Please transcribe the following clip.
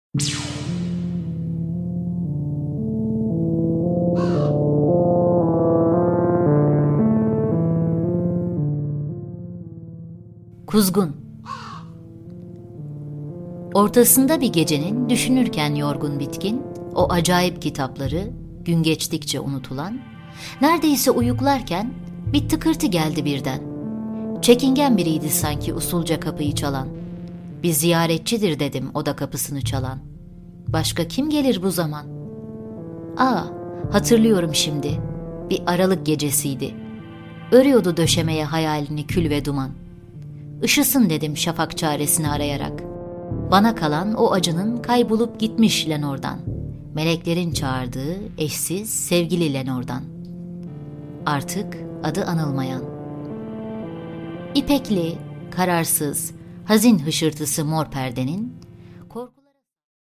Kuzgun. Ortasında bir gecenin düşünürken yorgun bitkin, o acayip kitapları, gün geçtikçe unutulan, neredeyse uyuklarken bir tıkırtı geldi birden. Çekingen biriydi sanki usulca kapıyı çalan. Bir ziyaretçidir dedim o da kapısını çalan. Başka kim gelir bu zaman? Hatırlıyorum şimdi. Bir Aralık gecesiydi. Örüyordu döşemeye hayalini kül ve duman. Işısın dedim şafak çaresini arayarak. Bana kalan o acının kaybolup gitmiş Lenor'dan. Meleklerin çağırdığı eşsiz sevgili Lenor'dan. Artık adı anılmayan. İpekli, kararsız, hazin hışırtısı mor perdenin, korku